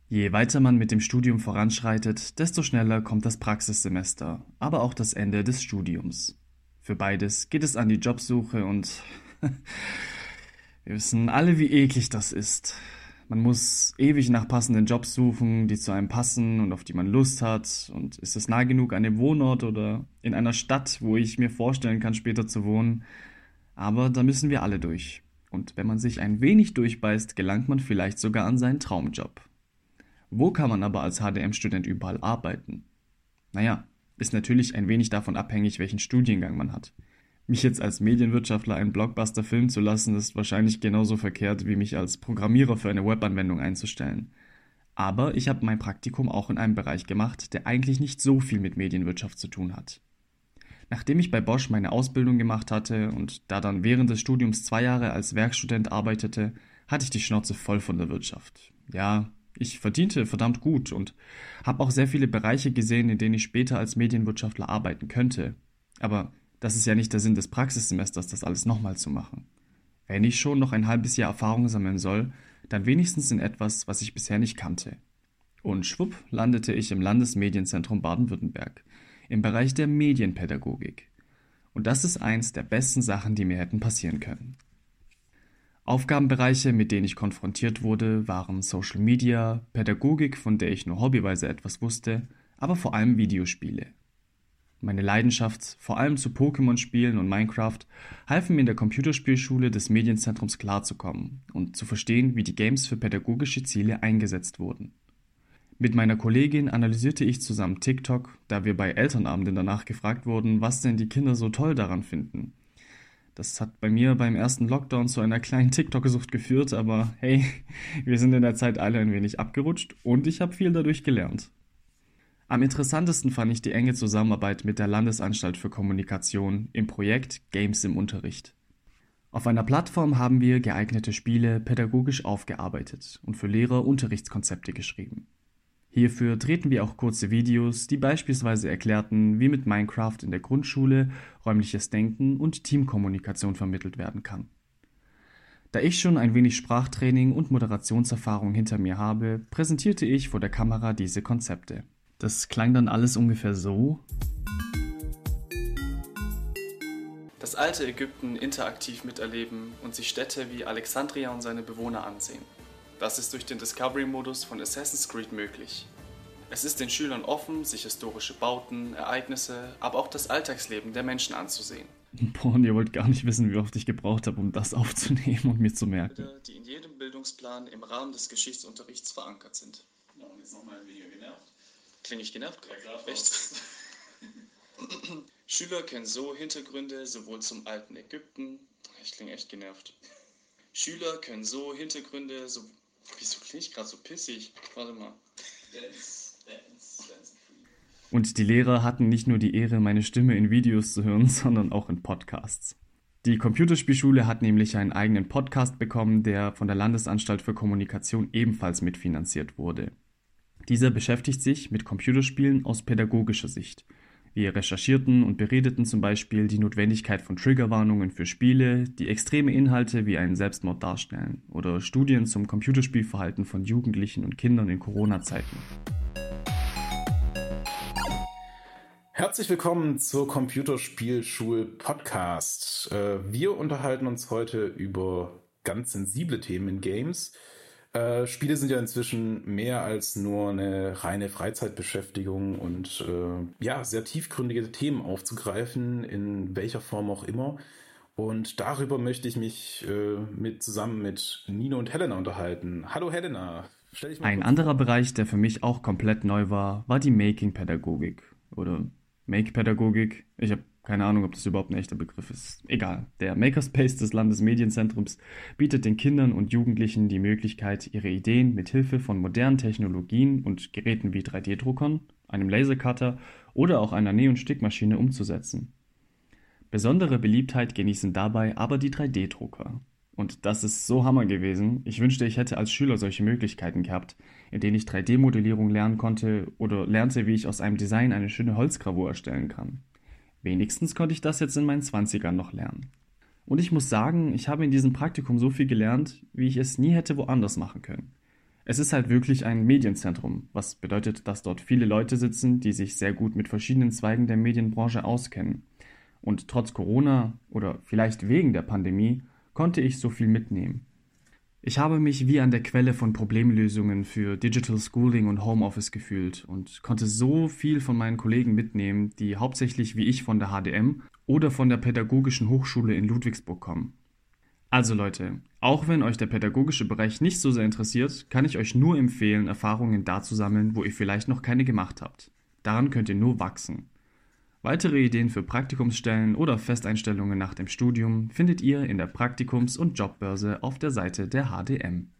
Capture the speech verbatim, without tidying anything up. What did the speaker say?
Je weiter man mit dem Studium voranschreitet, desto schneller kommt das Praxissemester, aber auch das Ende des Studiums. Für beides geht es an die Jobsuche und wir wissen alle, wie eklig das ist. Man muss ewig nach passenden Jobs suchen, die zu einem passen und auf die man Lust hat. Und ist es nah genug an dem Wohnort oder in einer Stadt, wo ich mir vorstellen kann, später zu wohnen? Aber da müssen wir alle durch. Und wenn man sich ein wenig durchbeißt, gelangt man vielleicht sogar an seinen Traumjob. Wo kann man aber als H D M-Student überall arbeiten? Naja, ist natürlich ein wenig davon abhängig, welchen Studiengang man hat. Mich jetzt als Medienwirtschaftler einen Blockbuster filmen zu lassen, ist wahrscheinlich genauso verkehrt, wie mich als Programmierer für eine Webanwendung einzustellen. Aber ich habe mein Praktikum auch in einem Bereich gemacht, der eigentlich nicht so viel mit Medienwirtschaft zu tun hat. Nachdem ich bei Bosch meine Ausbildung gemacht hatte und da dann während des Studiums zwei Jahre als Werkstudent arbeitete, hatte ich die Schnauze voll von der Wirtschaft. Ja, ich verdiente verdammt gut und habe auch sehr viele Bereiche gesehen, in denen ich später als Medienwirtschaftler arbeiten könnte. Aber das ist ja nicht der Sinn des Praxissemesters, das alles nochmal zu machen. Wenn ich schon noch ein halbes Jahr Erfahrung sammeln soll, dann wenigstens in etwas, was ich bisher nicht kannte. Und schwupp landete ich im Landesmedienzentrum Baden-Württemberg, im Bereich der Medienpädagogik. Und das ist eins der besten Sachen, die mir hätten passieren können. Aufgabenbereiche, mit denen ich konfrontiert wurde, waren Social Media, Pädagogik, von der ich nur hobbyweise etwas wusste, aber vor allem Videospiele. Meine Leidenschaft, vor allem zu Pokémon-Spielen und Minecraft, half mir in der Computerspielschule des Medienzentrums klarzukommen und zu verstehen, wie die Games für pädagogische Ziele eingesetzt wurden. Mit meiner Kollegin analysierte ich zusammen TikTok, da wir bei Elternabenden danach gefragt wurden, was denn die Kinder so toll daran finden. Das hat bei mir beim ersten Lockdown zu einer kleinen TikTok-Sucht geführt, aber hey, wir sind in der Zeit alle ein wenig abgerutscht und ich habe viel dadurch gelernt. Am interessantesten fand ich die enge Zusammenarbeit mit der Landesanstalt für Kommunikation im Projekt Games im Unterricht. Auf einer Plattform haben wir geeignete Spiele pädagogisch aufgearbeitet und für Lehrer Unterrichtskonzepte geschrieben. Hierfür drehten wir auch kurze Videos, die beispielsweise erklärten, wie mit Minecraft in der Grundschule räumliches Denken und Teamkommunikation vermittelt werden kann. Da ich schon ein wenig Sprachtraining und Moderationserfahrung hinter mir habe, präsentierte ich vor der Kamera diese Konzepte. Das klang dann alles ungefähr so. Das alte Ägypten interaktiv miterleben und sich Städte wie Alexandria und seine Bewohner ansehen. Das ist durch den Discovery-Modus von Assassin's Creed möglich. Es ist den Schülern offen, sich historische Bauten, Ereignisse, aber auch das Alltagsleben der Menschen anzusehen. Boah, und ihr wollt gar nicht wissen, wie oft ich gebraucht habe, um das aufzunehmen und mir zu merken. Die in jedem Bildungsplan im Rahmen des Geschichtsunterrichts verankert sind. Ja, und jetzt nochmal ein Video genervt. Klinge ich genervt? Ja, echt? Schüler kennen so Hintergründe sowohl zum alten Ägypten. Ich klinge echt genervt. Schüler können so Hintergründe so. Wieso klinge ich gerade so pissig? Warte mal. Dance, dance, dance. Und die Lehrer hatten nicht nur die Ehre, meine Stimme in Videos zu hören, sondern auch in Podcasts. Die Computerspielschule hat nämlich einen eigenen Podcast bekommen, der von der Landesanstalt für Kommunikation ebenfalls mitfinanziert wurde. Dieser beschäftigt sich mit Computerspielen aus pädagogischer Sicht. Wir recherchierten und beredeten zum Beispiel die Notwendigkeit von Triggerwarnungen für Spiele, die extreme Inhalte wie einen Selbstmord darstellen, oder Studien zum Computerspielverhalten von Jugendlichen und Kindern in Corona-Zeiten. Herzlich willkommen zur Computerspielschul-Podcast. Wir unterhalten uns heute über ganz sensible Themen in Games. Äh, Spiele sind ja inzwischen mehr als nur eine reine Freizeitbeschäftigung und äh, ja, sehr tiefgründige Themen aufzugreifen, in welcher Form auch immer. Und darüber möchte ich mich äh, mit, zusammen mit Nino und Helena unterhalten. Hallo Helena. Stell dich mal Ein kurz anderer vor. Bereich, der für mich auch komplett neu war, war die Making-Pädagogik oder Make-Pädagogik. Ich habe keine Ahnung, ob das überhaupt ein echter Begriff ist. Egal. Der Makerspace des Landesmedienzentrums bietet den Kindern und Jugendlichen die Möglichkeit, ihre Ideen mit Hilfe von modernen Technologien und Geräten wie drei D-Druckern, einem Lasercutter oder auch einer Neon-Stickmaschine umzusetzen. Besondere Beliebtheit genießen dabei aber die drei D-Drucker. Und das ist so Hammer gewesen. Ich wünschte, ich hätte als Schüler solche Möglichkeiten gehabt, in denen ich drei D-Modellierung lernen konnte oder lernte, wie ich aus einem Design eine schöne Holzgravur erstellen kann. Wenigstens konnte ich das jetzt in meinen Zwanzigern noch lernen. Und ich muss sagen, ich habe in diesem Praktikum so viel gelernt, wie ich es nie hätte woanders machen können. Es ist halt wirklich ein Medienzentrum, was bedeutet, dass dort viele Leute sitzen, die sich sehr gut mit verschiedenen Zweigen der Medienbranche auskennen. Und trotz Corona oder vielleicht wegen der Pandemie konnte ich so viel mitnehmen. Ich habe mich wie an der Quelle von Problemlösungen für Digital Schooling und Homeoffice gefühlt und konnte so viel von meinen Kollegen mitnehmen, die hauptsächlich wie ich von der H D M oder von der Pädagogischen Hochschule in Ludwigsburg kommen. Also Leute, auch wenn euch der pädagogische Bereich nicht so sehr interessiert, kann ich euch nur empfehlen, Erfahrungen da zu sammeln, wo ihr vielleicht noch keine gemacht habt. Daran könnt ihr nur wachsen. Weitere Ideen für Praktikumsstellen oder Festeinstellungen nach dem Studium findet ihr in der Praktikums- und Jobbörse auf der Seite der H D M.